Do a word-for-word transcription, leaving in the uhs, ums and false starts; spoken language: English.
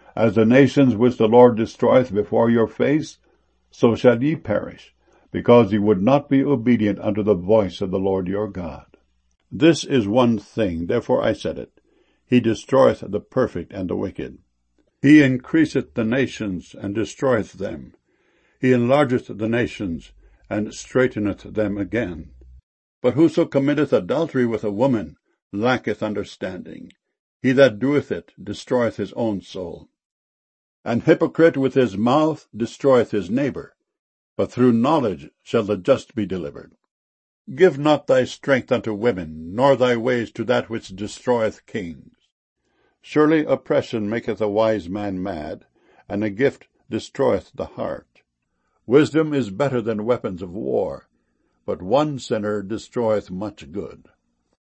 As the nations which the Lord destroyeth before your face, so shall ye perish, because ye would not be obedient unto the voice of the Lord your God. This is one thing, therefore I said it, He destroyeth the perfect and the wicked. He increaseth the nations, and destroyeth them. He enlargeth the nations, and straiteneth them again. But whoso committeth adultery with a woman lacketh understanding. He that doeth it destroyeth his own soul. An hypocrite with his mouth destroyeth his neighbor, but through knowledge shall the just be delivered. Give not thy strength unto women, nor thy ways to that which destroyeth kings. Surely oppression maketh a wise man mad, and a gift destroyeth the heart. Wisdom is better than weapons of war, but one sinner destroyeth much good.